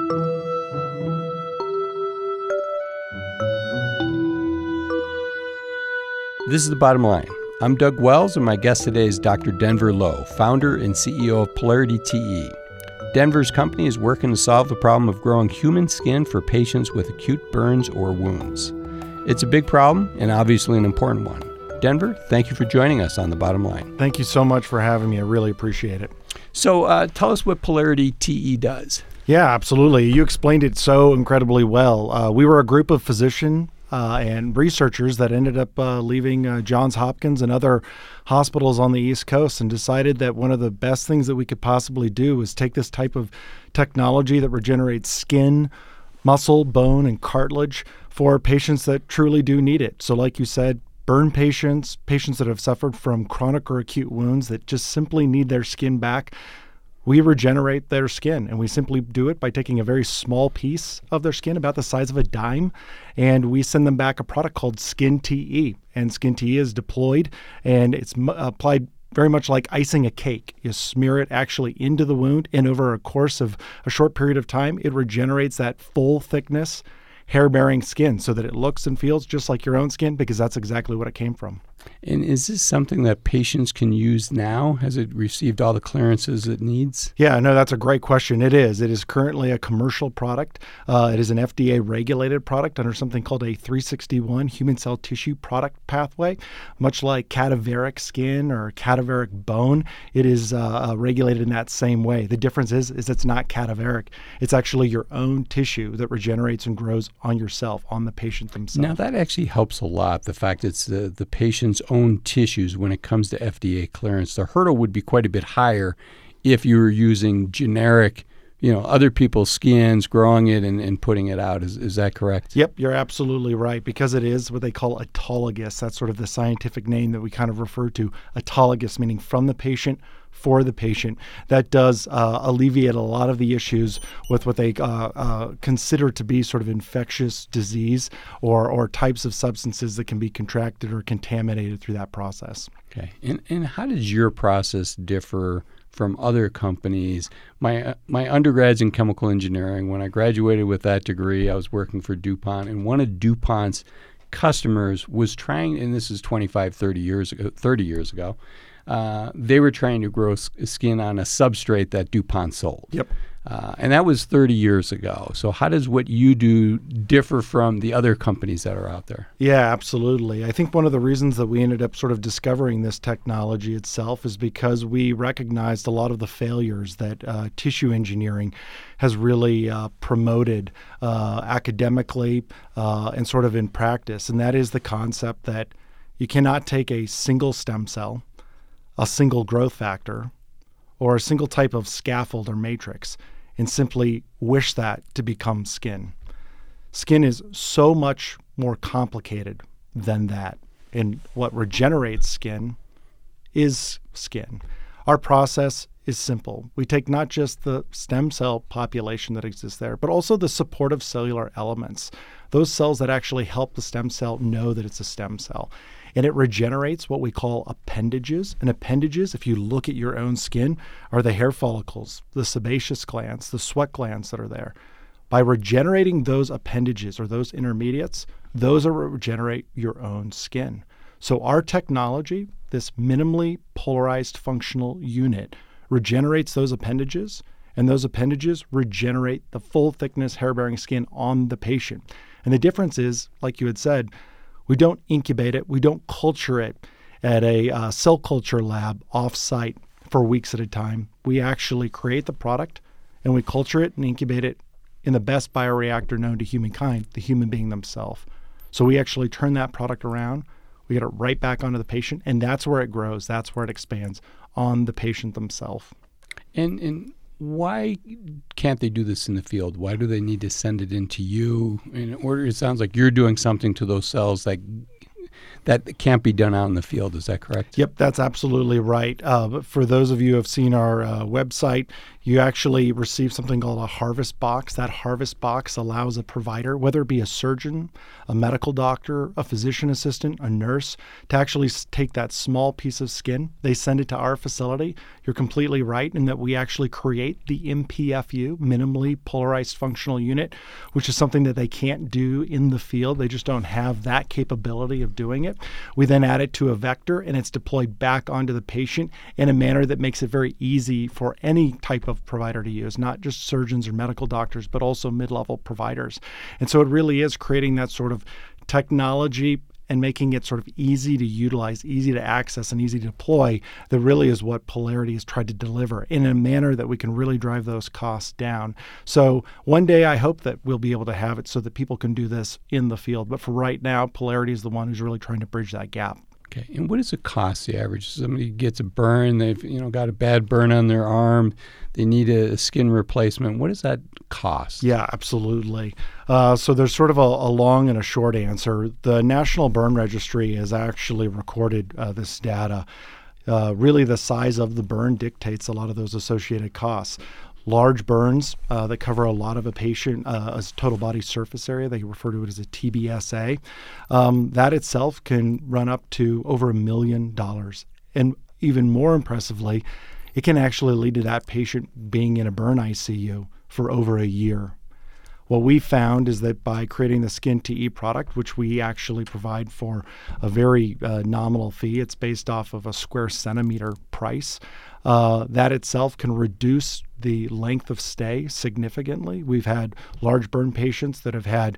This is The Bottom Line. I'm Doug Wells, and my guest today is Dr. Denver Lo, founder and CEO of Polarity TE. Denver's company is working to solve the problem of growing human skin for patients with acute burns or wounds. It's a big problem and obviously an important one. Denver, thank you for joining us on The Bottom Line. Thank you so much for having me. I really appreciate it. So tell us what Polarity TE does. Yeah, absolutely. You explained it so incredibly well. We were a group of physicians and researchers that ended up leaving Johns Hopkins and other hospitals on the East Coast and decided that one of the best things that we could possibly do was take this type of technology that regenerates skin, muscle, bone, and cartilage for patients that truly do need it. So like you said, burn patients, patients that have suffered from chronic or acute wounds that just simply need their skin back. We regenerate their skin, and we simply do it by taking a very small piece of their skin, about the size of a dime, and we send them back a product called Skin TE. And Skin TE is deployed, and it's applied very much like icing a cake. You smear it actually into the wound, and over a course of a short period of time, it regenerates that full thickness, hair-bearing skin so that it looks and feels just like your own skin, because that's exactly what it came from. And is this something that patients can use now? Has it received all the clearances it needs? Yeah, no, that's a great question. It is. It is currently a commercial product. It is an FDA-regulated product under something called a 361 human cell tissue product pathway. Much like cadaveric skin or cadaveric bone, it is regulated in that same way. The difference is it's not cadaveric. It's actually your own tissue that regenerates and grows on yourself, on the patient themselves. Now, that actually helps a lot, the fact it's the patient's own tissues when it comes to FDA clearance. The hurdle would be quite a bit higher if you were using generic, other people's skins, growing it and putting it out. Is that correct? Yep, you're absolutely right, because it is what they call autologous. That's sort of the scientific name that we kind of refer to. Autologous, meaning from the patient, for the patient. That does alleviate a lot of the issues with what they consider to be sort of infectious disease or types of substances that can be contracted or contaminated through that process. Okay. And how does your process differ from other companies? My undergrad's in chemical engineering. When I graduated with that degree, I was working for DuPont, and one of DuPont's customers was trying, and this is 30 years ago, they were trying to grow skin on a substrate that DuPont sold. Yep. And that was 30 years ago. So how does what you do differ from the other companies that are out there? Yeah, absolutely. I think one of the reasons that we ended up sort of discovering this technology itself is because we recognized a lot of the failures that tissue engineering has really promoted academically and sort of in practice. And that is the concept that you cannot take a single stem cell, a single growth factor, or a single type of scaffold or matrix and simply wish that to become skin. Skin is so much more complicated than that. And what regenerates skin is skin. Our process is simple. We take not just the stem cell population that exists there, but also the supportive cellular elements, those cells that actually help the stem cell know that it's a stem cell. And it regenerates what we call appendages. And appendages, if you look at your own skin, are the hair follicles, the sebaceous glands, the sweat glands that are there. By regenerating those appendages or those intermediates, those are what regenerate your own skin. So our technology, this minimally polarized functional unit, regenerates those appendages, and those appendages regenerate the full thickness hair-bearing skin on the patient. And the difference is, like you had said, we don't incubate it. We don't culture it at a cell culture lab off-site for weeks at a time. We actually create the product, and we culture it and incubate it in the best bioreactor known to humankind, the human being themselves. So we actually turn that product around. We get it right back onto the patient, and that's where it grows. That's where it expands on the patient themselves. And why can't they do this in the field? Why do they need to send it into you in order? It sounds like you're doing something to those cells that can't be done out in the field. Is that correct? Yep, that's absolutely right. But for those of you who have seen our website, you actually receive something called a harvest box. That harvest box allows a provider, whether it be a surgeon, a medical doctor, a physician assistant, a nurse, to actually take that small piece of skin. They send it to our facility. You're completely right in that we actually create the MPFU, minimally polarized functional unit, which is something that they can't do in the field. They just don't have that capability of doing it. We then add it to a vector, and it's deployed back onto the patient in a manner that makes it very easy for any type of provider to use, not just surgeons or medical doctors, but also mid-level providers. And so it really is creating that sort of technology and making it sort of easy to utilize, easy to access, and easy to deploy that really is what Polarity has tried to deliver in a manner that we can really drive those costs down. So one day I hope that we'll be able to have it so that people can do this in the field. But for right now, Polarity is the one who's really trying to bridge that gap. Okay, and what does it cost the average? Somebody gets a burn, they've got a bad burn on their arm, they need a skin replacement. What does that cost? Yeah, absolutely. So there's sort of a long and a short answer. The National Burn Registry has actually recorded this data. Really, the size of the burn dictates a lot of those associated costs. Large burns that cover a lot of a patient as total body surface area, they refer to it as a TBSA. That itself can run up to over $1 million. And even more impressively, it can actually lead to that patient being in a burn ICU for over a year. What we found is that by creating the Skin TE product, which we actually provide for a very nominal fee, it's based off of a square centimeter price, that itself can reduce the length of stay significantly. We've had large burn patients that have had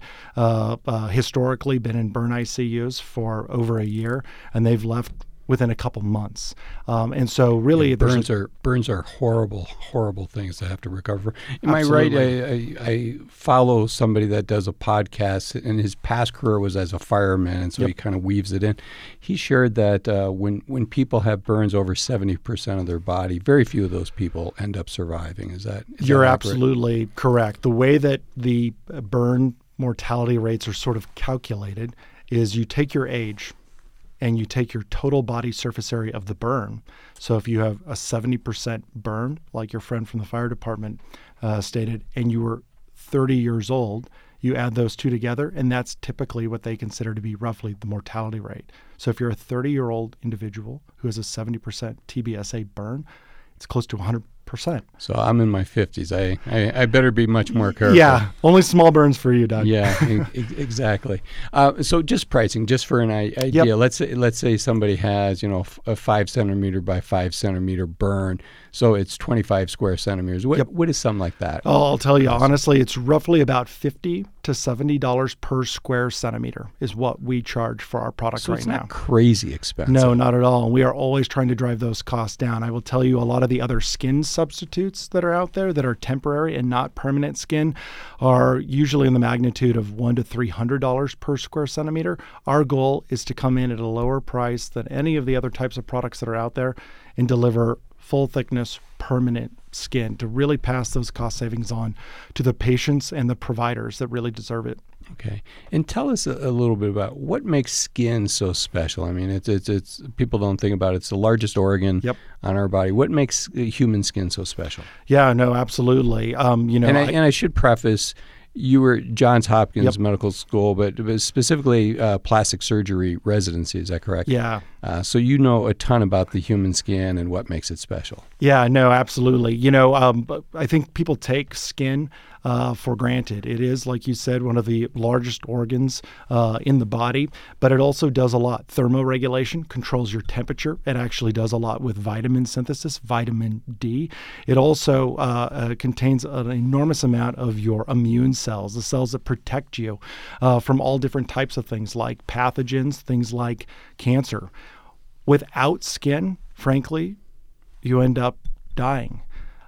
historically been in burn ICUs for over a year, and they've left within a couple months. And so really burns are horrible things to have to recover. Am Absolutely. I right? I follow somebody that does a podcast, and his past career was as a fireman, and so Yep. he kind of weaves it in. He shared that when people have burns over 70% of their body, very few of those people end up surviving. Is You're that accurate? absolutely correct. The way that the burn mortality rates are sort of calculated is you take your age and you take your total body surface area of the burn. So if you have a 70% burn, like your friend from the fire department stated, and you were 30 years old, you add those two together, and that's typically what they consider to be roughly the mortality rate. So if you're a 30-year-old individual who has a 70% TBSA burn, it's close to 100%. So I'm in my 50s. I better be much more careful. Yeah, only small burns for you, Doug. Yeah, exactly. So just pricing, just for an idea. Yep. Let's say somebody has a 5 centimeter by 5 centimeter burn, so it's 25 square centimeters. What is something like that? Oh, I'll tell you honestly, it's roughly about $50 to $70 per square centimeter is what we charge for our product So right it's now. not crazy expensive. No, not at all. And we are always trying to drive those costs down. I will tell you a lot of the other skin substitutes that are out there that are temporary and not permanent skin are usually in the magnitude of $100 to $300 per square centimeter. Our goal is to come in at a lower price than any of the other types of products that are out there and deliver full thickness, permanent skin to really pass those cost savings on to the patients and the providers that really deserve it. Okay, and tell us a little bit about what makes skin so special. I mean, it's people don't think about it. It's the largest organ Yep. on our body. What makes human skin so special? Yeah, no, absolutely. And I should preface, you were Johns Hopkins Yep. Medical School, but it was specifically plastic surgery residency. Is that correct? Yeah. So you know a ton about the human skin and what makes it special. Yeah, no, absolutely. But I think people take skin for granted. It is, like you said, one of the largest organs in the body, but it also does a lot. Thermoregulation controls your temperature. It actually does a lot with vitamin synthesis, vitamin D. It also contains an enormous amount of your immune cells, the cells that protect you from all different types of things like pathogens, things like cancer. Without skin, frankly, you end up dying.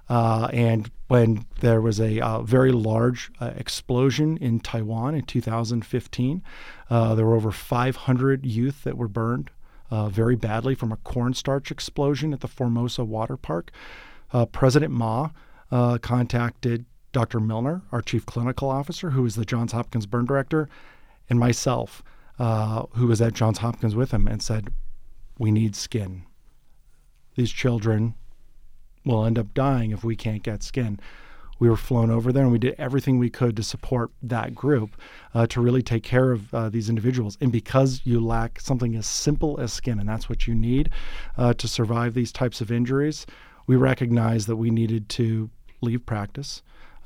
And when there was a very large explosion in Taiwan in 2015, there were over 500 youth that were burned very badly from a cornstarch explosion at the Formosa Water Park. President Ma contacted Dr. Milner, our chief clinical officer, who is the Johns Hopkins burn director, and myself. who was at Johns Hopkins with him and said, we need skin. These children will end up dying if we can't get skin. We were flown over there, and we did everything we could to support that group to really take care of these individuals. And because you lack something as simple as skin, and that's what you need to survive these types of injuries, we recognized that we needed to leave practice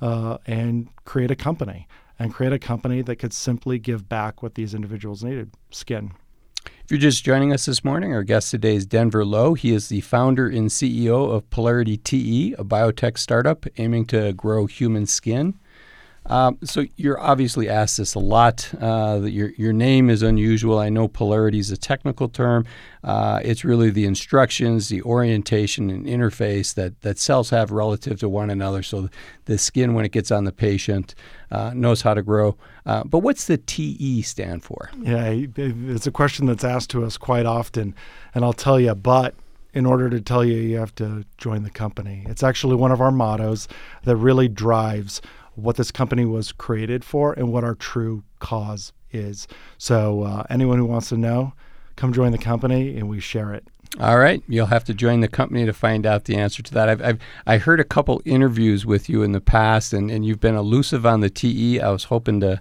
and create a company that could simply give back what these individuals needed, skin. If you're just joining us this morning, our guest today is Denver Lo. He is the founder and CEO of Polarity TE, a biotech startup aiming to grow human skin. So you're obviously asked this a lot. That your name is unusual. I know polarity is a technical term. It's really the instructions, the orientation, and interface that cells have relative to one another. So the skin, when it gets on the patient, knows how to grow. But what's the TE stand for? Yeah, it's a question that's asked to us quite often, and I'll tell you, but in order to tell you, you have to join the company. It's actually one of our mottos that really drives what this company was created for and what our true cause is. So anyone who wants to know, come join the company and we share it. All right. You'll have to join the company to find out the answer to that. I heard a couple interviews with you in the past, and you've been elusive on the TE. I was hoping to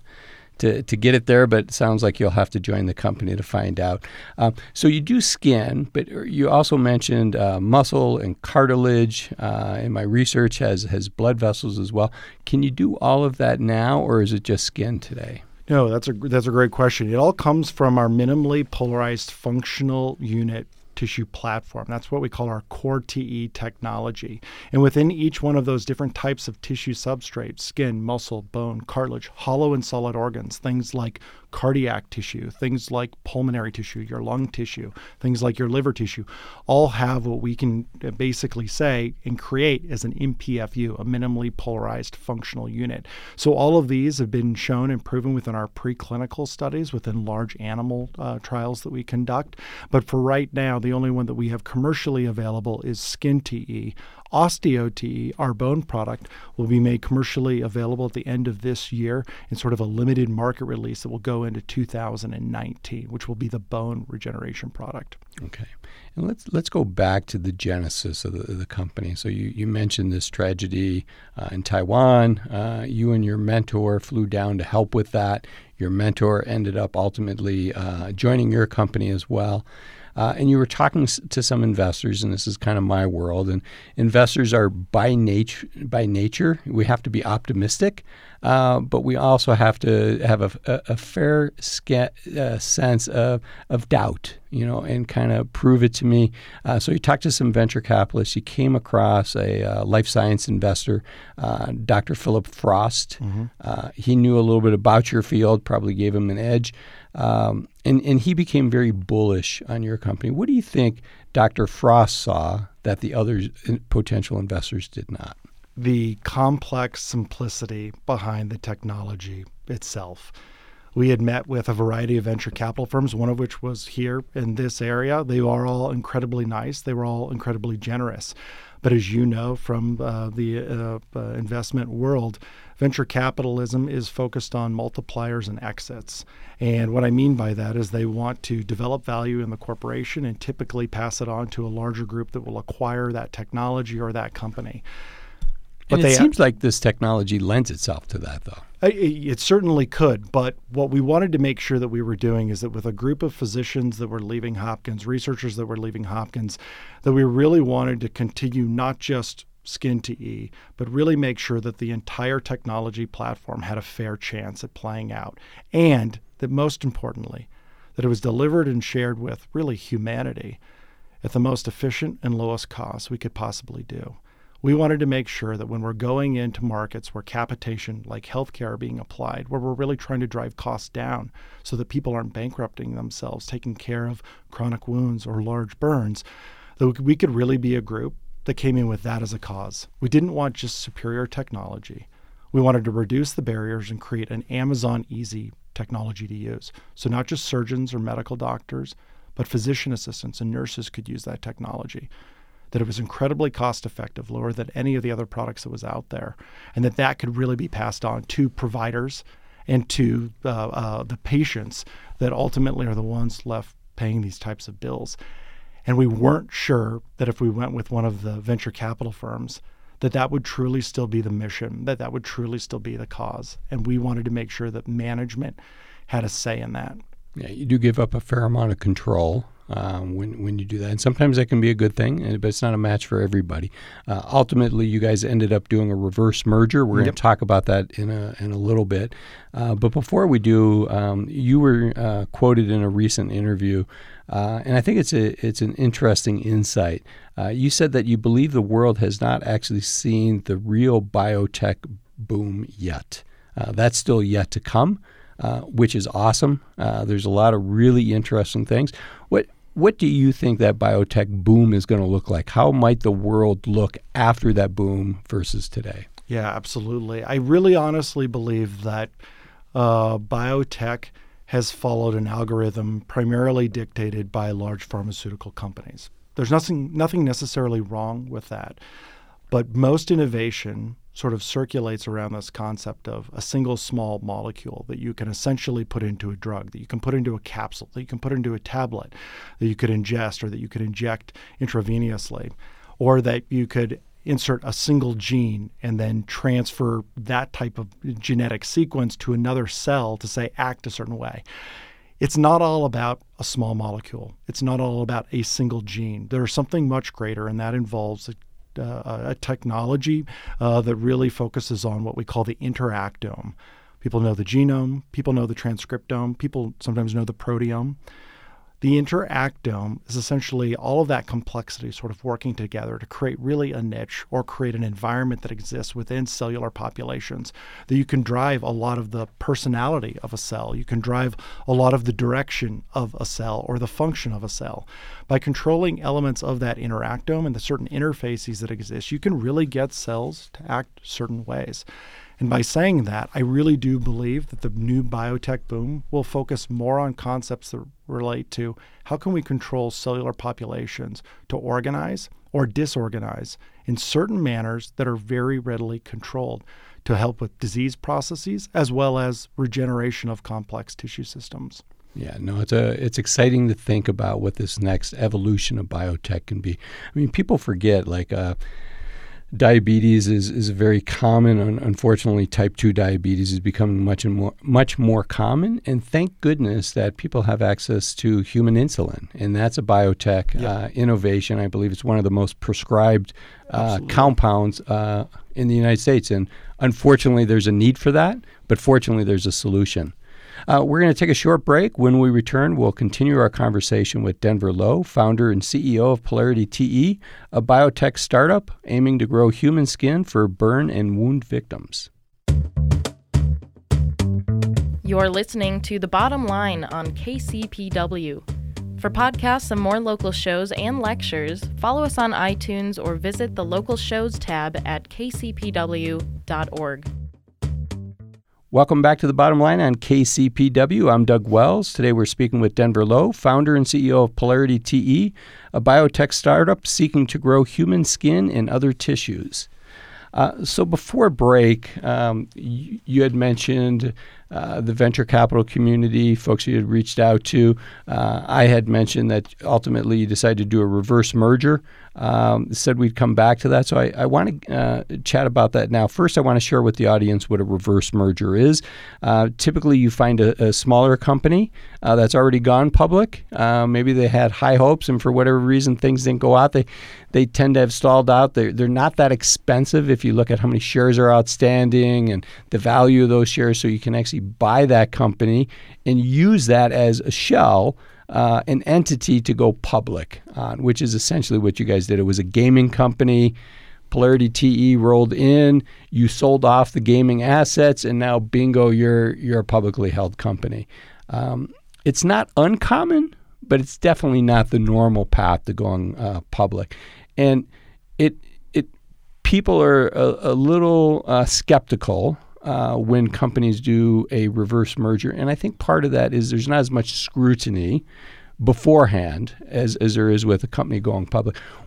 get it there, but it sounds like you'll have to join the company to find out. So you do skin, but you also mentioned muscle and cartilage, and my research has blood vessels as well. Can you do all of that now, or is it just skin today? No, that's a great question. It all comes from our minimally polarized functional unit tissue platform. That's what we call our core TE technology. And within each one of those different types of tissue substrates, skin, muscle, bone, cartilage, hollow and solid organs, things like cardiac tissue, things like pulmonary tissue, your lung tissue, things like your liver tissue, all have what we can basically say and create as an MPFU, a minimally polarized functional unit. So all of these have been shown and proven within our preclinical studies, within large animal trials that we conduct. But for right now, the only one that we have commercially available is Skin TE. Osteo-TE, our bone product, will be made commercially available at the end of this year in sort of a limited market release that will go into 2019, which will be the bone regeneration product. Okay. And let's go back to the genesis of the company. So you mentioned this tragedy in Taiwan. You and your mentor flew down to help with that. Your mentor ended up ultimately joining your company as well. And you were talking to some investors, and this is kind of my world, and investors are by nature, we have to be optimistic, but we also have to have a fair sense of doubt, and kind of prove it to me. So you talked to some venture capitalists. You came across a life science investor, Dr. Philip Frost. Mm-hmm. He knew a little bit about your field, probably gave him an edge. And he became very bullish on your company. What do you think Dr. Frost saw that the other potential investors did not? The complex simplicity behind the technology itself. We had met with a variety of venture capital firms, one of which was here in this area. They are all incredibly nice. They were all incredibly generous. But as you know from the investment world, venture capitalism is focused on multipliers and exits. And what I mean by that is they want to develop value in the corporation and typically pass it on to a larger group that will acquire that technology or that company. But it seems like this technology lends itself to that, though. It certainly could, but what we wanted to make sure that we were doing is that with a group of physicians that were leaving Hopkins, researchers that were leaving Hopkins, that we really wanted to continue not just Skin TE, but really make sure that the entire technology platform had a fair chance at playing out. And that most importantly, that it was delivered and shared with really humanity at the most efficient and lowest cost we could possibly do. We wanted to make sure that when we're going into markets where capitation, like healthcare, are being applied, where we're really trying to drive costs down so that people aren't bankrupting themselves, taking care of chronic wounds or large burns, that we could really be a group that came in with that as a cause. We didn't want just superior technology. We wanted to reduce the barriers and create an Amazon easy technology to use. So not just surgeons or medical doctors, but physician assistants and nurses could use that technology. That it was incredibly cost effective, lower than any of the other products that was out there, and that could really be passed on to providers and to the patients that ultimately are the ones left paying these types of bills. And we weren't sure that if we went with one of the venture capital firms, that would truly still be the mission, that would truly still be the cause. And we wanted to make sure that management had a say in that. Yeah, you do give up a fair amount of control when you do that. And sometimes that can be a good thing, but it's not a match for everybody. Ultimately, you guys ended up doing a reverse merger. We're going to talk about that in a little bit. But before we do, you were quoted in a recent interview, and I think it's an interesting insight. You said that you believe the world has not actually seen the real biotech boom yet. That's still yet to come. Which is awesome. There's a lot of really interesting things. What do you think that biotech boom is going to look like? How might the world look after that boom versus today? Yeah, absolutely. I really honestly believe that biotech has followed an algorithm primarily dictated by large pharmaceutical companies. There's nothing necessarily wrong with that. But most innovation sort of circulates around this concept of a single small molecule that you can essentially put into a drug, that you can put into a capsule, that you can put into a tablet, that you could ingest or that you could inject intravenously, or that you could insert a single gene and then transfer that type of genetic sequence to another cell to, say, act a certain way. It's not all about a small molecule. It's not all about a single gene. There's something much greater, and that involves a technology that really focuses on what we call the interactome. People know the genome, people know the transcriptome, people sometimes know the proteome. The interactome is essentially all of that complexity sort of working together to create really a niche or create an environment that exists within cellular populations, that you can drive a lot of the personality of a cell. You can drive a lot of the direction of a cell or the function of a cell. By controlling elements of that interactome and the certain interfaces that exist, you can really get cells to act certain ways. And by saying that, I really do believe that the new biotech boom will focus more on concepts that relate to how can we control cellular populations to organize or disorganize in certain manners that are very readily controlled to help with disease processes as well as regeneration of complex tissue systems. Yeah, no, it's exciting to think about what this next evolution of biotech can be. I mean, people forget, diabetes is very common. Unfortunately, type 2 diabetes is becoming much more common. And thank goodness that people have access to human insulin. And that's a biotech innovation. I believe it's one of the most prescribed compounds in the United States. And unfortunately, there's a need for that. But fortunately, there's a solution. We're going to take a short break. When we return, we'll continue our conversation with Denver Lo, founder and CEO of Polarity TE, a biotech startup aiming to grow human skin for burn and wound victims. You're listening to The Bottom Line on KCPW. For podcasts and more local shows and lectures, follow us on iTunes or visit the Local Shows tab at kcpw.org. Welcome back to The Bottom Line on KCPW. I'm Doug Wells. Today we're speaking with Denver Lo, founder and CEO of Polarity TE, a biotech startup seeking to grow human skin and other tissues. So before break, you had mentioned the venture capital community, folks you had reached out to. I had mentioned that ultimately you decided to do a reverse merger. Said we'd come back to that. So I want to chat about that now. First, I want to share with the audience what a reverse merger is. Typically, you find a smaller company that's already gone public. Maybe they had high hopes, and for whatever reason, things didn't go out. They tend to have stalled out. They're not that expensive if you look at how many shares are outstanding and the value of those shares, so you can actually buy that company and use that as a shell, an entity to go public on, which is essentially what you guys did. It was a gaming company. Polarity TE rolled in. You sold off the gaming assets, and now, bingo, you're a publicly held company. It's not uncommon, but it's definitely not the normal path to going public. And people are a little skeptical when companies do a reverse merger. And I think part of that is there's not as much scrutiny beforehand as there is with a company going public.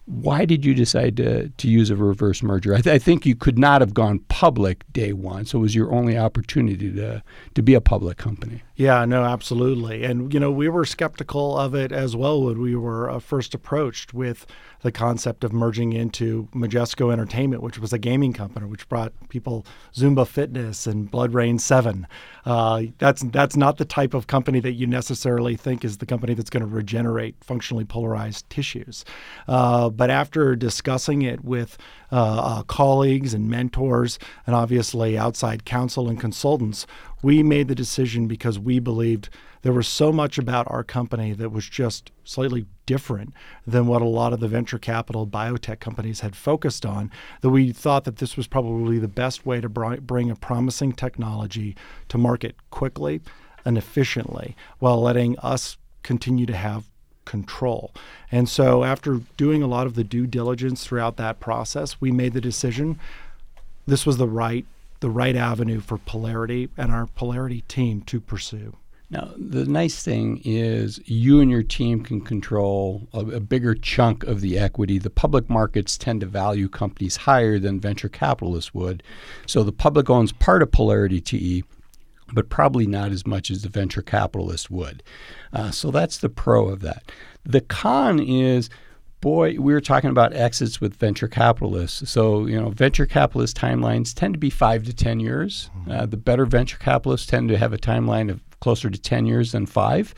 Why did you decide to use a reverse merger? I think you could not have gone public day one, so it was your only opportunity to be a public company. Yeah, no, absolutely. And, we were skeptical of it as well when we were first approached with the concept of merging into Majesco Entertainment, which was a gaming company, which brought people Zumba Fitness and Blood Rain 7. That's not the type of company that you necessarily think is the company that's going to regenerate functionally polarized tissues. But after discussing it with colleagues and mentors and obviously outside counsel and consultants, we made the decision because we believed there was so much about our company that was just slightly different than what a lot of the venture capital biotech companies had focused on, that we thought that this was probably the best way to bring a promising technology to market quickly and efficiently while letting us continue to have control. And so after doing a lot of the due diligence throughout that process, we made the decision this was the right avenue for Polarity and our Polarity team to pursue. Now, the nice thing is you and your team can control a bigger chunk of the equity. The public markets tend to value companies higher than venture capitalists would. So the public owns part of Polarity TE, but probably not as much as the venture capitalist would. So that's the pro of that. The con is, we were talking about exits with venture capitalists. So, venture capitalist timelines tend to be 5 to 10 years. The better venture capitalists tend to have a timeline of closer to 10 years than 5.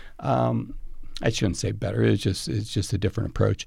I shouldn't say better. It's just a different approach.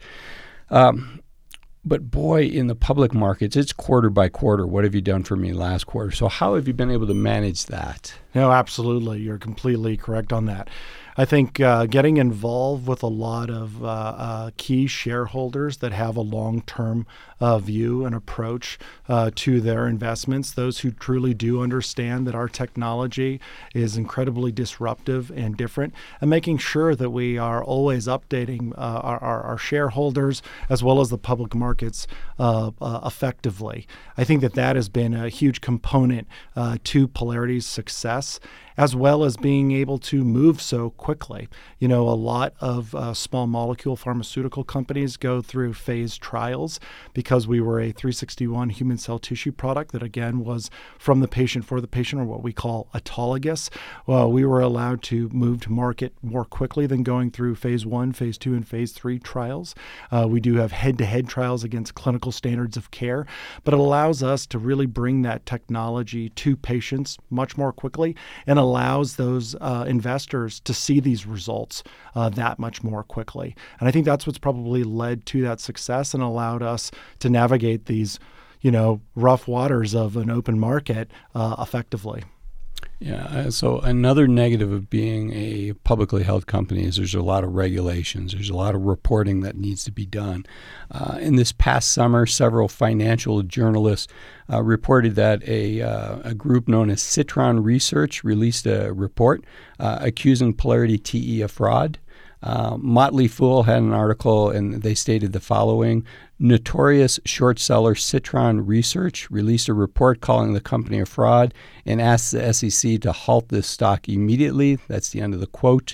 But in the public markets, it's quarter by quarter. What have you done for me last quarter? So how have you been able to manage that? No, absolutely. You're completely correct on that. I think getting involved with a lot of key shareholders that have a long-term view and approach to their investments, those who truly do understand that our technology is incredibly disruptive and different, and making sure that we are always updating our shareholders as well as the public markets effectively. I think that has been a huge component to Polarity's success, as well as being able to move so quickly. A lot of small molecule pharmaceutical companies go through phase trials because we were a 361 human cell tissue product that, again, was from the patient for the patient, or what we call autologous. Well, we were allowed to move to market more quickly than going through phase 1, phase 2, and phase 3 trials. We do have head-to-head trials against clinical standards of care, but it allows us to really bring that technology to patients much more quickly and allows those investors to see these results that much more quickly. And I think that's what's probably led to that success and allowed us to navigate these, rough waters of an open market effectively. Yeah. So another negative of being a publicly held company is there's a lot of regulations. There's a lot of reporting that needs to be done. In this past summer, several financial journalists reported that a group known as Citron Research released a report accusing Polarity TE of fraud. Motley Fool had an article, and they stated the following: notorious short seller Citron Research released a report calling the company a fraud and asked the SEC to halt this stock immediately. That's the end of the quote.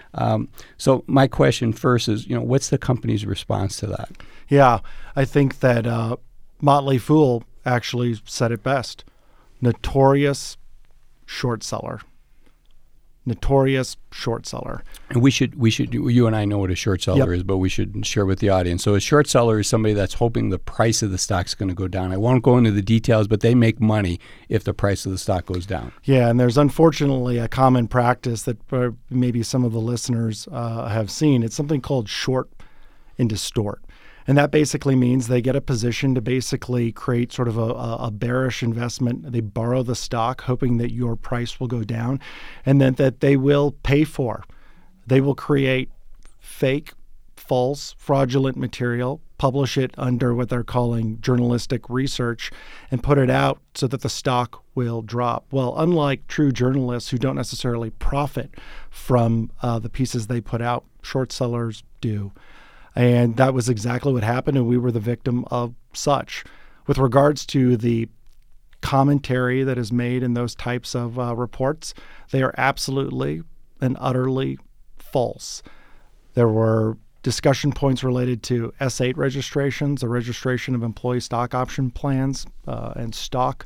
So my question first is, what's the company's response to that? Yeah, I think that Motley Fool actually said it best. Notorious short seller. Notorious short seller. And we should. You and I know what a short seller is, but we should share with the audience. So a short seller is somebody that's hoping the price of the stock's going to go down. I won't go into the details, but they make money if the price of the stock goes down. Yeah, and there's unfortunately a common practice that maybe some of the listeners have seen. It's something called short and distort. And that basically means they get a position to basically create sort of a bearish investment. They borrow the stock hoping that your price will go down, and then that they will pay for. They will create fake, false, fraudulent material, publish it under what they're calling journalistic research, and put it out so that the stock will drop. Well, unlike true journalists who don't necessarily profit from the pieces they put out, short sellers do. And that was exactly what happened, and we were the victim of such. With regards to the commentary that is made in those types of reports, they are absolutely and utterly false. There were discussion points related to S-8 registrations, the registration of employee stock option plans and stock,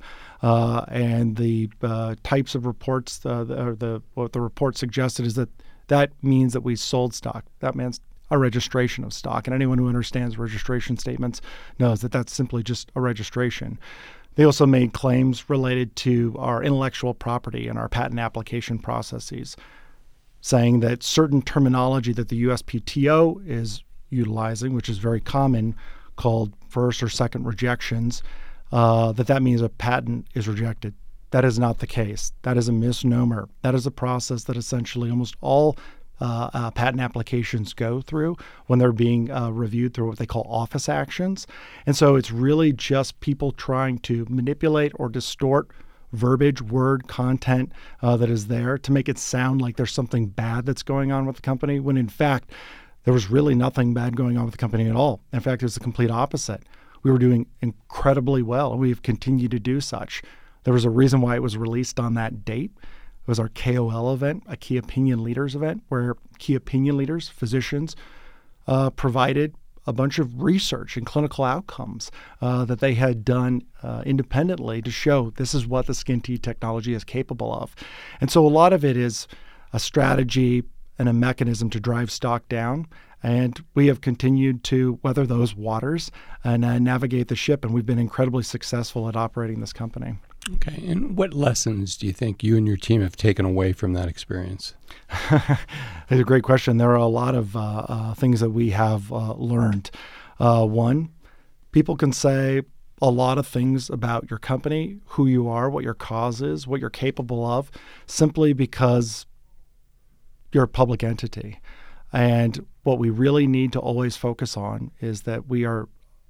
and the types of reports. What the report suggested is that means that we sold stock. That means a registration of stock. And anyone who understands registration statements knows that that's simply just a registration. They also made claims related to our intellectual property and our patent application processes, saying that certain terminology that the USPTO is utilizing, which is very common, called first or second rejections, that means a patent is rejected. That is not the case. That is a misnomer. That is a process that essentially almost all patent applications go through when they're being reviewed through what they call office actions. And so it's really just people trying to manipulate or distort verbiage, word, content that is there to make it sound like there's something bad that's going on with the company, when in fact, there was really nothing bad going on with the company at all. In fact, it was the complete opposite. We were doing incredibly well, and we've continued to do such. There was a reason why it was released on that date. It was our KOL event, a key opinion leaders event, where key opinion leaders, physicians, provided a bunch of research and clinical outcomes that they had done independently to show this is what the SkinT technology is capable of. And so a lot of it is a strategy and a mechanism to drive stock down. And we have continued to weather those waters and navigate the ship. And we've been incredibly successful at operating this company. Okay. And what lessons do you think you and your team have taken away from that experience? It's a great question. There are a lot of things that we have learned. One, people can say a lot of things about your company, who you are, what your cause is, what you're capable of, simply because you're a public entity. And what we really need to always focus on is that we are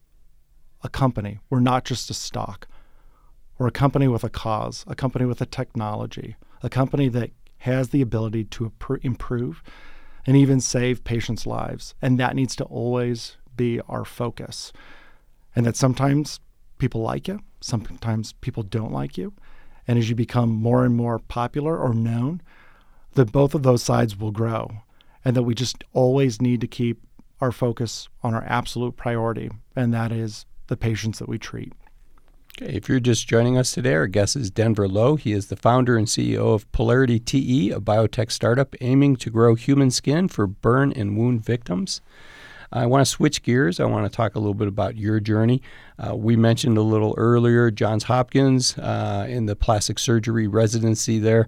a company. We're not just a stock. We're a company with a cause, a company with a technology, a company that has the ability to improve and even save patients' lives. And that needs to always be our focus. And that sometimes people like you, sometimes people don't like you. And as you become more and more popular or known, that both of those sides will grow. And that we just always need to keep our focus on our absolute priority, and that is the patients that we treat. Okay, if you're just joining us today, our guest is Denver Lo. He is the founder and CEO of Polarity TE, a biotech startup aiming to grow human skin for burn and wound victims. I want to switch gears. I want to talk a little bit about your journey. We mentioned a little earlier Johns Hopkins in the plastic surgery residency there.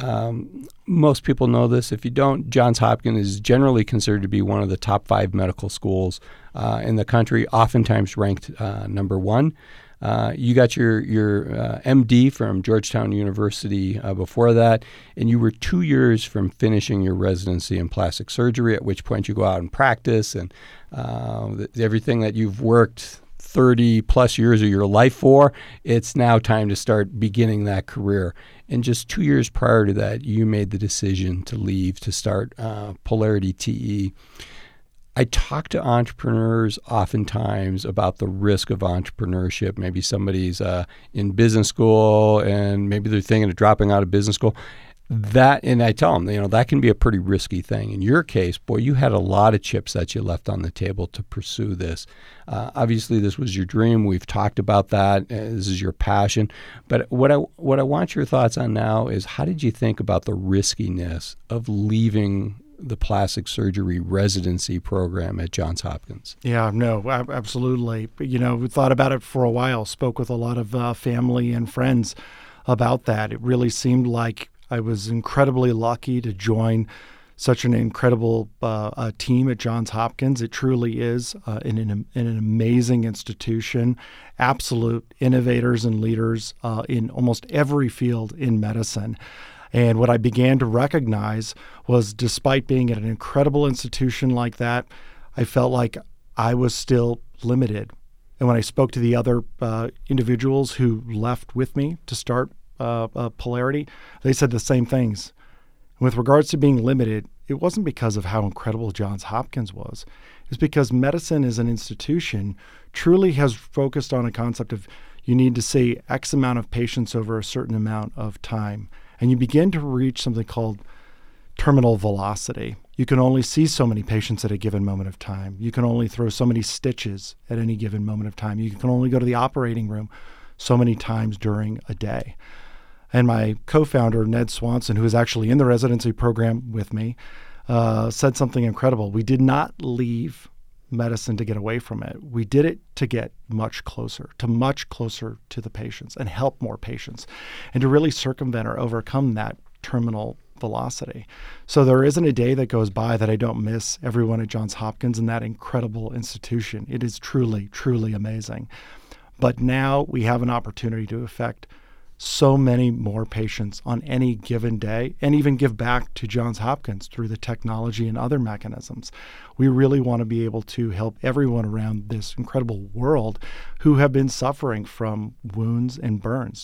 Most people know this. If you don't, Johns Hopkins is generally considered to be one of the top 5 medical schools in the country, oftentimes ranked number 1. You got your MD from Georgetown University before that, and you were 2 years from finishing your residency in plastic surgery, at which point you go out and practice, and everything that you've worked 30 plus years of your life for, it's now time to start beginning that career. And just 2 years prior to that, you made the decision to leave to start Polarity TE. I talk to entrepreneurs oftentimes about the risk of entrepreneurship. Maybe somebody's in business school and maybe they're thinking of dropping out of business school. And I tell them, that can be a pretty risky thing. In your case, boy, you had a lot of chips that you left on the table to pursue this. Obviously, this was your dream. We've talked about that. This is your passion. But what I want your thoughts on now is, how did you think about the riskiness of leaving the plastic surgery residency program at Johns Hopkins? Yeah, no, absolutely. We thought about it for a while, spoke with a lot of family and friends about that. It really seemed like I was incredibly lucky to join such an incredible team at Johns Hopkins. It truly is an amazing institution, absolute innovators and leaders in almost every field in medicine. And what I began to recognize was, despite being at an incredible institution like that, I felt like I was still limited. And when I spoke to the other individuals who left with me to start Polarity, they said the same things. With regards to being limited, it wasn't because of how incredible Johns Hopkins was. It's because medicine as an institution truly has focused on a concept of you need to see X amount of patients over a certain amount of time. And you begin to reach something called terminal velocity. You can only see so many patients at a given moment of time. You can only throw so many stitches at any given moment of time. You can only go to the operating room so many times during a day. And my co-founder, Ned Swanson, who is actually in the residency program with me, said something incredible. We did not leave medicine to get away from it. We did it to get much closer to the patients and help more patients and to really circumvent or overcome that terminal velocity. So there isn't a day that goes by that I don't miss everyone at Johns Hopkins and that incredible institution. It is truly, truly amazing. But now we have an opportunity to affect so many more patients on any given day and even give back to Johns Hopkins through the technology and other mechanisms. We really want to be able to help everyone around this incredible world who have been suffering from wounds and burns.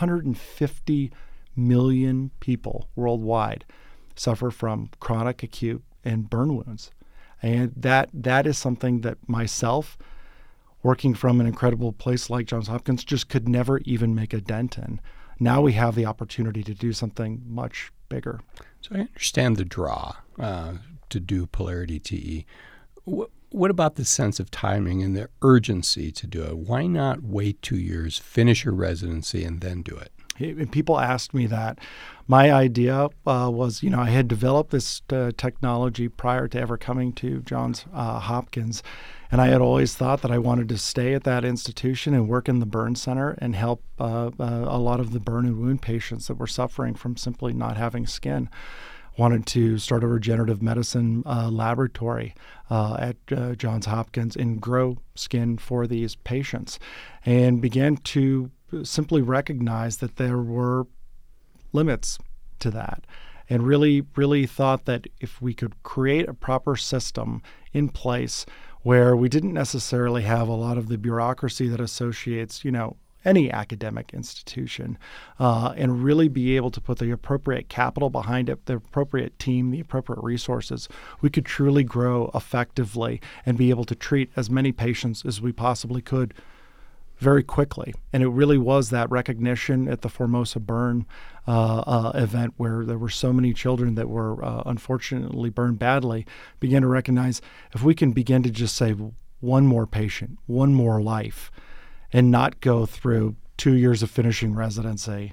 250 million people worldwide suffer from chronic, acute, and burn wounds. And that is something that myself, working from an incredible place like Johns Hopkins, just could never even make a dent in. Now we have the opportunity to do something much bigger. So I understand the draw to do Polarity TE. What about the sense of timing and the urgency to do it? Why not wait 2 years, finish your residency, and then do it? People asked me that. My idea was, I had developed this technology prior to ever coming to Johns Hopkins, and I had always thought that I wanted to stay at that institution and work in the burn center and help a lot of the burn and wound patients that were suffering from simply not having skin. Wanted to start a regenerative medicine laboratory at Johns Hopkins and grow skin for these patients, and began to simply recognize that there were limits to that, and really thought that if we could create a proper system in place where we didn't necessarily have a lot of the bureaucracy that associates, any academic institution, and really be able to put the appropriate capital behind it, the appropriate team, the appropriate resources, we could truly grow effectively and be able to treat as many patients as we possibly could very quickly. And it really was that recognition at the Formosa Burn event, where there were so many children that were unfortunately burned badly, began to recognize if we can begin to just save one more patient, one more life, and not go through 2 years of finishing residency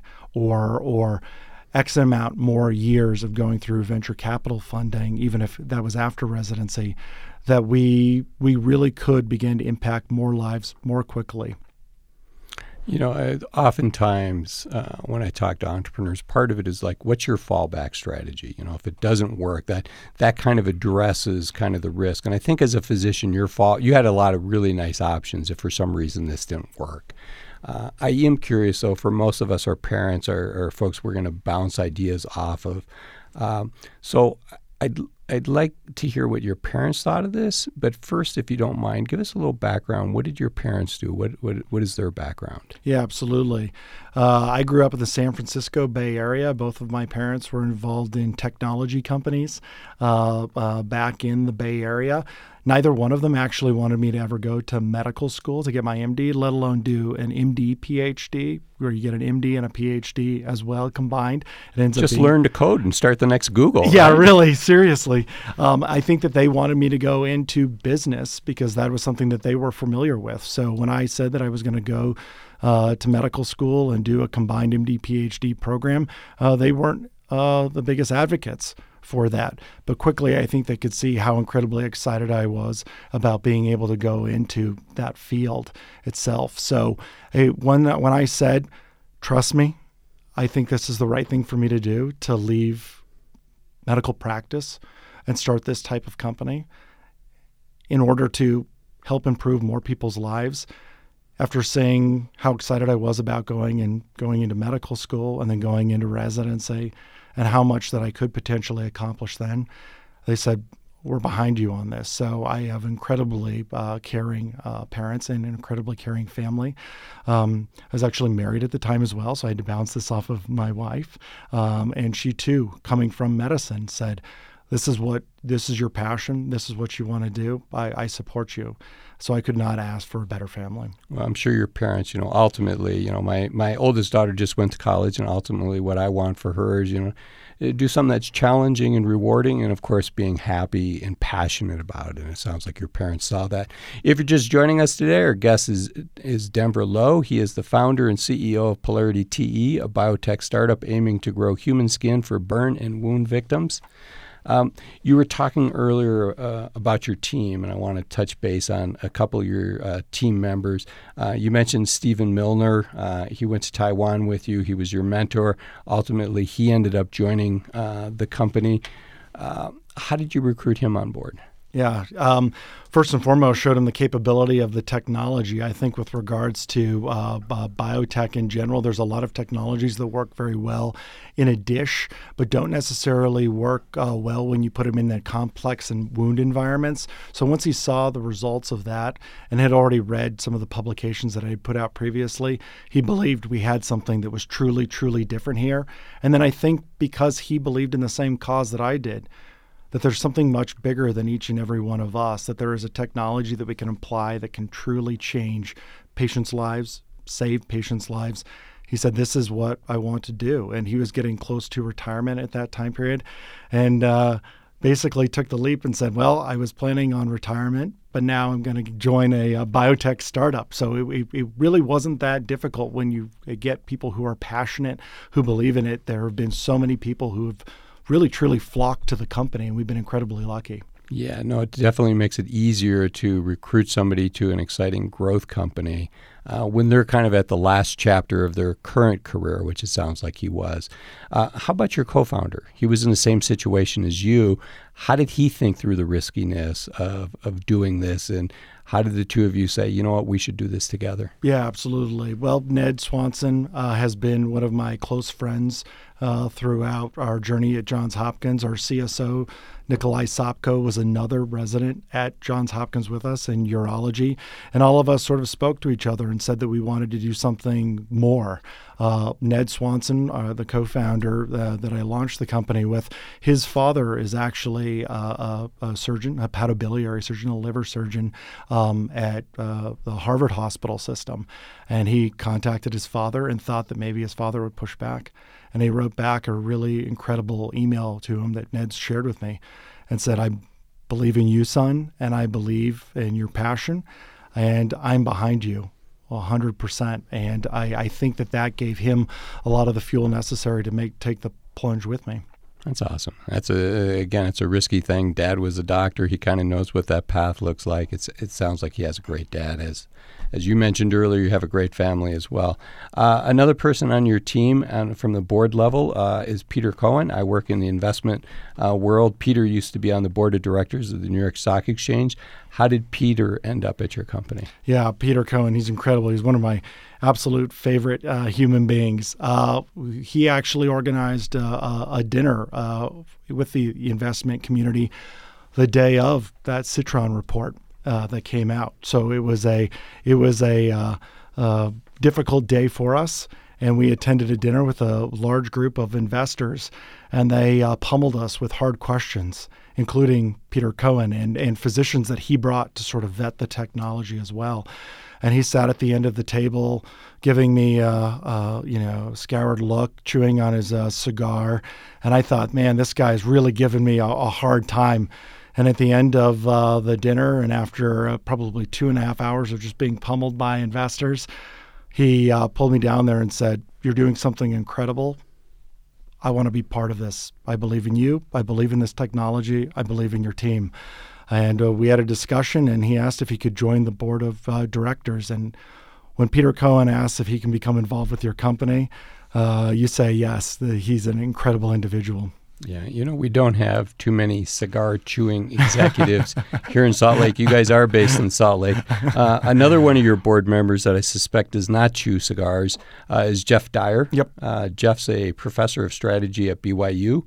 or X amount more years of going through venture capital funding, even if that was after residency, that we really could begin to impact more lives more quickly. Oftentimes when I talk to entrepreneurs, part of it is like, what's your fallback strategy? If it doesn't work, that kind of addresses kind of the risk. And I think as a physician, you had a lot of really nice options if for some reason this didn't work. I am curious, though, for most of us, our parents are folks we're going to bounce ideas off of. So I'd like to hear what your parents thought of this, but first, if you don't mind, give us a little background. What did your parents do? What is their background? Yeah, absolutely. I grew up in the San Francisco Bay Area. Both of my parents were involved in technology companies back in the Bay Area. Neither one of them actually wanted me to ever go to medical school to get my MD, let alone do an MD PhD, where you get an MD and a PhD as well combined. It ends just learn to code and start the next Google. Yeah, right? Really, seriously. I think that they wanted me to go into business because that was something that they were familiar with. So when I said that I was going to go to medical school and do a combined MD PhD program, they weren't the biggest advocates for that. But quickly, I think they could see how incredibly excited I was about being able to go into that field itself. So when I said, trust me, I think this is the right thing for me to do, to leave medical practice and start this type of company in order to help improve more people's lives. After saying how excited I was about going into medical school and then going into residency and how much that I could potentially accomplish then, they said, we're behind you on this. So I have incredibly caring parents and an incredibly caring family. I was actually married at the time as well, so I had to bounce this off of my wife. And she too, coming from medicine, said, this is your passion. This is what you want to do. I support you. So I could not ask for a better family. Well, I'm sure your parents, ultimately, my oldest daughter just went to college, and ultimately what I want for her is, do something that's challenging and rewarding, and of course being happy and passionate about it. And it sounds like your parents saw that. If you're just joining us today, our guest is Denver Lo. He is the founder and CEO of Polarity TE, a biotech startup aiming to grow human skin for burn and wound victims. You were talking earlier about your team, and I want to touch base on a couple of your team members. You mentioned Stephen Milner. He went to Taiwan with you. He was your mentor. Ultimately, he ended up joining the company. How did you recruit him on board? Yeah. First and foremost, showed him the capability of the technology. I think with regards to biotech in general, there's a lot of technologies that work very well in a dish, but don't necessarily work well when you put them in that complex and wound environments. So once he saw the results of that and had already read some of the publications that I had put out previously, he believed we had something that was truly, truly different here. And then I think because he believed in the same cause that I did, that there's something much bigger than each and every one of us, that there is a technology that we can apply that can truly change patients' lives, save patients' lives. He said, this is what I want to do. And he was getting close to retirement at that time period, and basically took the leap and said, well, I was planning on retirement, but now I'm going to join a biotech startup. So it really wasn't that difficult when you get people who are passionate, who believe in it. There have been so many people who have really truly flocked to the company, and we've been incredibly lucky. Yeah, no, it definitely makes it easier to recruit somebody to an exciting growth company when they're kind of at the last chapter of their current career, which it sounds like he was. How about your co-founder? He was in the same situation as you. How did he think through the riskiness of doing this, and how did the two of you say, you know what, we should do this together? Yeah, absolutely. Well, Ned Swanson has been one of my close friends throughout our journey at Johns Hopkins. Our CSO, Nikolai Sopko, was another resident at Johns Hopkins with us in urology. And all of us sort of spoke to each other and said that we wanted to do something more. Ned Swanson, the co-founder that I launched the company with, his father is actually a surgeon, a hepatobiliary surgeon, a liver surgeon at the Harvard Hospital System. And he contacted his father and thought that maybe his father would push back. And he wrote back a really incredible email to him that Ned shared with me and said, I believe in you, son, and I believe in your passion, and I'm behind you 100%. And I think that gave him a lot of the fuel necessary to take the plunge with me. That's awesome. It's a risky thing. Dad was a doctor. He kind of knows what that path looks like. It sounds like he has a great dad. As you mentioned earlier, you have a great family as well. Another person on your team from the board level is Peter Cohen. I work in the investment world. Peter used to be on the board of directors of the New York Stock Exchange. How did Peter end up at your company? Yeah, Peter Cohen, he's incredible. He's one of my absolute favorite human beings. He actually organized a dinner with the investment community the day of that Citron report that came out. So it was a difficult day for us, and we attended a dinner with a large group of investors, and they pummeled us with hard questions, including Peter Cohen and physicians that he brought to sort of vet the technology as well. And he sat at the end of the table giving me a scoured look, chewing on his cigar. And I thought, man, this guy's really giving me a hard time. And at the end of the dinner, and after probably 2.5 hours of just being pummeled by investors, he pulled me down there and said, you're doing something incredible. I want to be part of this. I believe in you. I believe in this technology. I believe in your team. And we had a discussion, and he asked if he could join the board of directors. And when Peter Cohen asks if he can become involved with your company, you say yes. He's an incredible individual. Yeah, we don't have too many cigar-chewing executives here in Salt Lake. You guys are based in Salt Lake. Another one of your board members that I suspect does not chew cigars is Jeff Dyer. Yep. Jeff's a professor of strategy at BYU.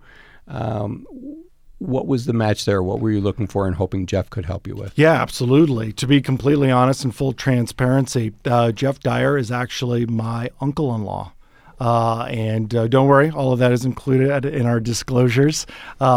What was the match there? What were you looking for and hoping Jeff could help you with? Yeah, absolutely. To be completely honest and full transparency, Jeff Dyer is actually my uncle-in-law. And don't worry, all of that is included in our disclosures.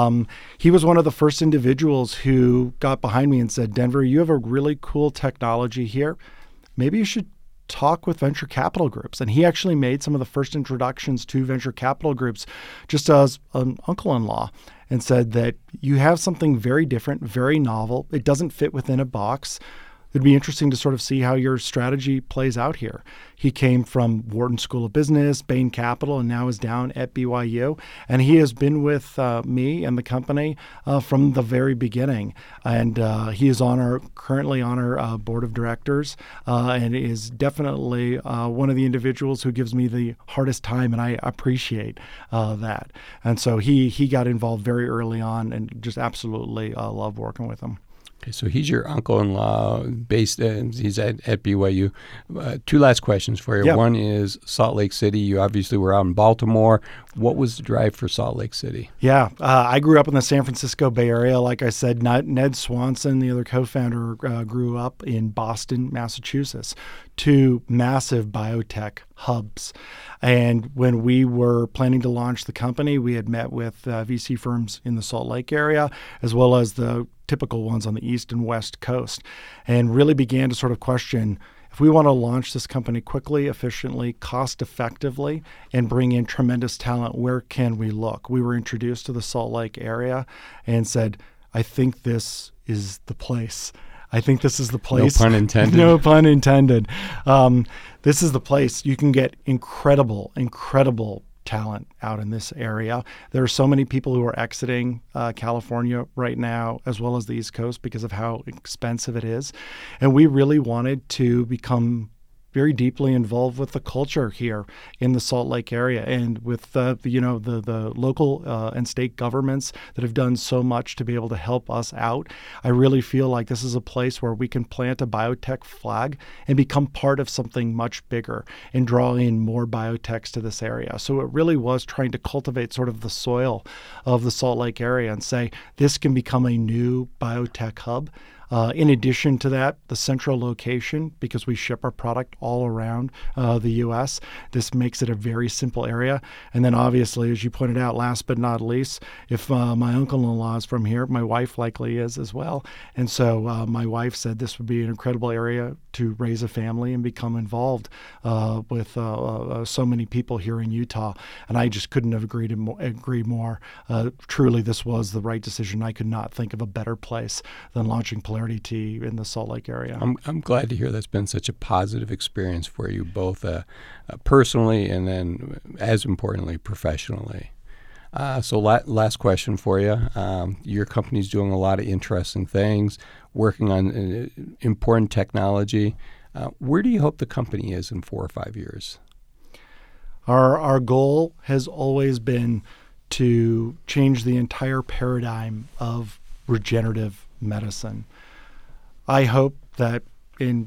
He was one of the first individuals who got behind me and said, Denver, you have a really cool technology here. Maybe you should talk with venture capital groups. And he actually made some of the first introductions to venture capital groups just as an uncle-in-law, and said that you have something very different, very novel. It doesn't fit within a box. It'd be interesting to sort of see how your strategy plays out here. He came from Wharton School of Business, Bain Capital, and now is down at BYU. And he has been with me and the company from the very beginning. And he is currently on our board of directors, and is definitely one of the individuals who gives me the hardest time, and I appreciate that. And so he got involved very early on, and just absolutely love working with him. Okay, so he's your uncle-in-law, based. He's at BYU. Two last questions for you. Yep. One is Salt Lake City. You obviously were out in Baltimore. What was the drive for Salt Lake City? Yeah, I grew up in the San Francisco Bay Area. Like I said, Ned Swanson, the other co-founder, grew up in Boston, Massachusetts, two massive biotech hubs. And when we were planning to launch the company, we had met with VC firms in the Salt Lake area, as well as the typical ones on the East and West Coast, and really began to sort of question, if we want to launch this company quickly, efficiently, cost effectively, and bring in tremendous talent, where can we look? We were introduced to the Salt Lake area and said, I think this is the place. I think this is the place. No pun intended. No pun intended. This is the place. You can get incredible talent out in this area. There are so many people who are exiting California right now, as well as the East Coast, because of how expensive it is. And we really wanted to become very deeply involved with the culture here in the Salt Lake area, and with the local and state governments that have done so much to be able to help us out. I really feel like this is a place where we can plant a biotech flag and become part of something much bigger and draw in more biotechs to this area. So it really was trying to cultivate sort of the soil of the Salt Lake area and say, this can become a new biotech hub. In addition to that, the central location, because we ship our product all around the U.S., this makes it a very simple area. And then obviously, as you pointed out, last but not least, if my uncle-in-law is from here, my wife likely is as well. And so my wife said this would be an incredible area to raise a family and become involved with so many people here in Utah. And I just couldn't have agreed more. Truly, this was the right decision. I could not think of a better place than launching Polarity Tea in the Salt Lake area. I'm glad to hear that's been such a positive experience for you, both personally and then, as importantly, professionally. So last question for you. Your company's doing a lot of interesting things, working on important technology. Where do you hope the company is in 4 or 5 years? Our goal has always been to change the entire paradigm of regenerative medicine. I hope that in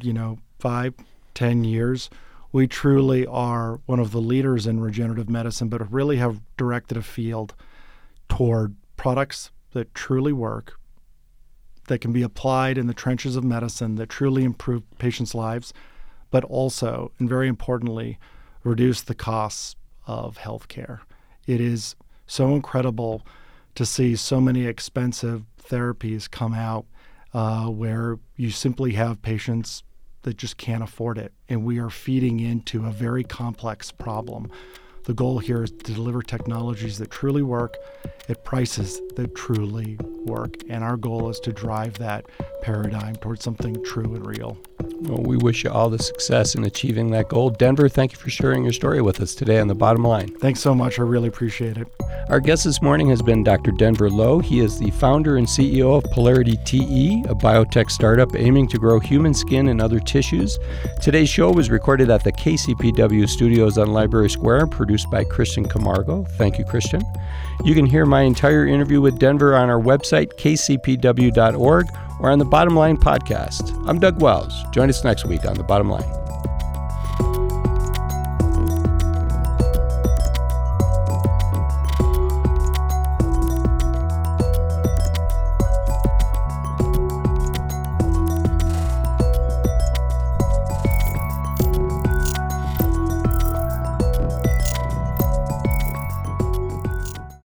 5-10 years, we truly are one of the leaders in regenerative medicine, but really have directed a field toward products that truly work, that can be applied in the trenches of medicine, that truly improve patients' lives, but also, and very importantly, reduce the costs of healthcare. It is so incredible to see so many expensive therapies come out where you simply have patients that just can't afford it. And we are feeding into a very complex problem. The goal here is to deliver technologies that truly work at prices that truly work. And our goal is to drive that paradigm towards something true and real. Well, we wish you all the success in achieving that goal. Denver, thank you for sharing your story with us today on The Bottom Line. Thanks so much. I really appreciate it. Our guest this morning has been Dr. Denver Lo. He is the founder and CEO of Polarity TE, a biotech startup aiming to grow human skin and other tissues. Today's show was recorded at the KCPW studios on Library Square, produced by Christian Camargo. Thank you, Christian. You can hear my entire interview with Denver on our website, kcpw.org, or on the Bottom Line podcast. I'm Doug Wells. Join us next week on The Bottom Line.